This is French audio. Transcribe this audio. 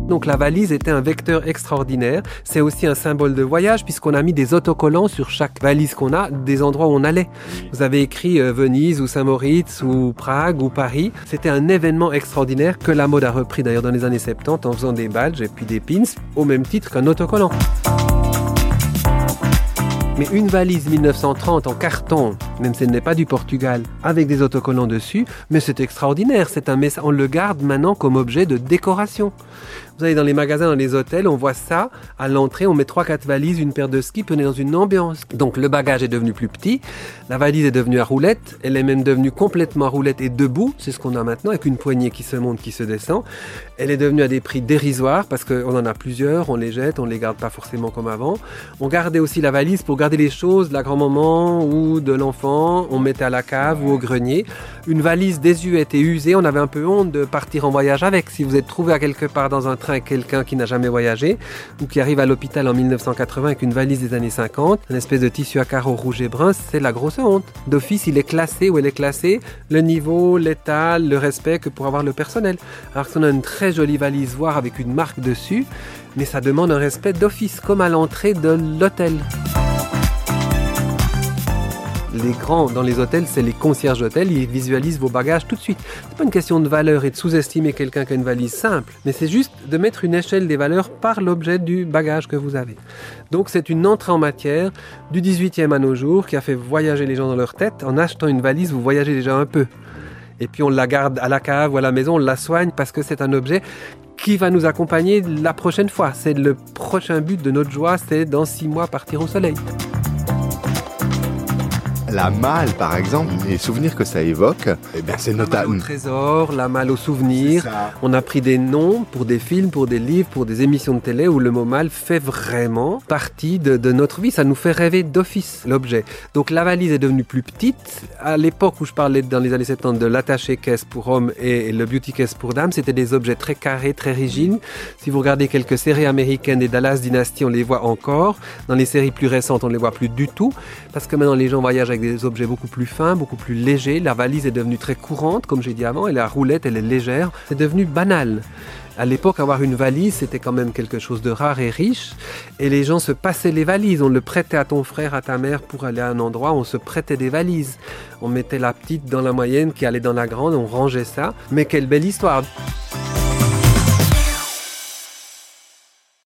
Donc la valise était un vecteur extraordinaire. C'est aussi un symbole de voyage puisqu'on a mis des autocollants sur chaque valise qu'on a, des endroits où on allait. Vous avez écrit Venise ou Saint-Moritz ou Prague ou Paris. C'était un événement extraordinaire que la mode a repris d'ailleurs dans les années 70 en faisant des badges et puis des pins au même titre qu'un autocollant. Mais une valise 1930 en carton, même si elle n'est pas du Portugal, avec des autocollants dessus, mais c'est extraordinaire. C'est un message. On le garde maintenant comme objet de décoration. Vous allez dans les magasins, dans les hôtels, on voit ça. À l'entrée, on met 3-4 valises, une paire de skis, puis on est dans une ambiance. Donc le bagage est devenu plus petit, la valise est devenue à roulette, elle est même devenue complètement à roulette et debout, c'est ce qu'on a maintenant, avec une poignée qui se monte, qui se descend. Elle est devenue à des prix dérisoires, parce qu'on en a plusieurs, on les jette, on ne les garde pas forcément comme avant. On gardait aussi la valise pour garder les choses de la grand-maman ou de l'enfant, on mettait à la cave ou au grenier. Une valise désuète et usée, on avait un peu honte de partir en voyage avec. Si vous êtes trouvé à quelque part dans un train avec quelqu'un qui n'a jamais voyagé ou qui arrive à l'hôpital en 1980 avec une valise des années 50, une espèce de tissu à carreaux rouge et brun, c'est la grosse honte. D'office, il est classé ou elle est classée, le niveau, l'état, le respect que pour avoir le personnel. Alors qu'on a une très jolie valise, voire avec une marque dessus, mais ça demande un respect d'office, comme à l'entrée de l'hôtel. Les grands dans les hôtels, c'est les concierges d'hôtel, ils visualisent vos bagages tout de suite. C'est pas une question de valeur et de sous-estimer quelqu'un qui a une valise simple, mais c'est juste de mettre une échelle des valeurs par l'objet du bagage que vous avez. Donc c'est une entrée en matière du 18e à nos jours qui a fait voyager les gens dans leur tête. En achetant une valise, vous voyagez déjà un peu. Et puis on la garde à la cave ou à la maison, on la soigne parce que c'est un objet qui va nous accompagner la prochaine fois. C'est le prochain but de notre joie, c'est dans 6 mois partir au soleil. La malle, par exemple, les souvenirs que ça évoque, eh bien, c'est notable. La malle au trésor, la malle au souvenir. On a pris des noms pour des films, pour des livres, pour des émissions de télé où le mot malle fait vraiment partie de notre vie. Ça nous fait rêver d'office, l'objet. Donc la valise est devenue plus petite. À l'époque où je parlais dans les années 70 de l'attaché-caisse pour hommes et le beauty-caisse pour dames, c'était des objets très carrés, très rigides. Si vous regardez quelques séries américaines des Dallas Dynasty, on les voit encore. Dans les séries plus récentes, on ne les voit plus du tout. Parce que maintenant, les gens voyagent avec des objets beaucoup plus fins, beaucoup plus légers. La valise est devenue très courante, comme j'ai dit avant, et la roulette, elle est légère. C'est devenu banal. À l'époque, avoir une valise, c'était quand même quelque chose de rare et riche. Et les gens se passaient les valises. On le prêtait à ton frère, à ta mère pour aller à un endroit. On se prêtait des valises. On mettait la petite dans la moyenne qui allait dans la grande. On rangeait ça. Mais quelle belle histoire!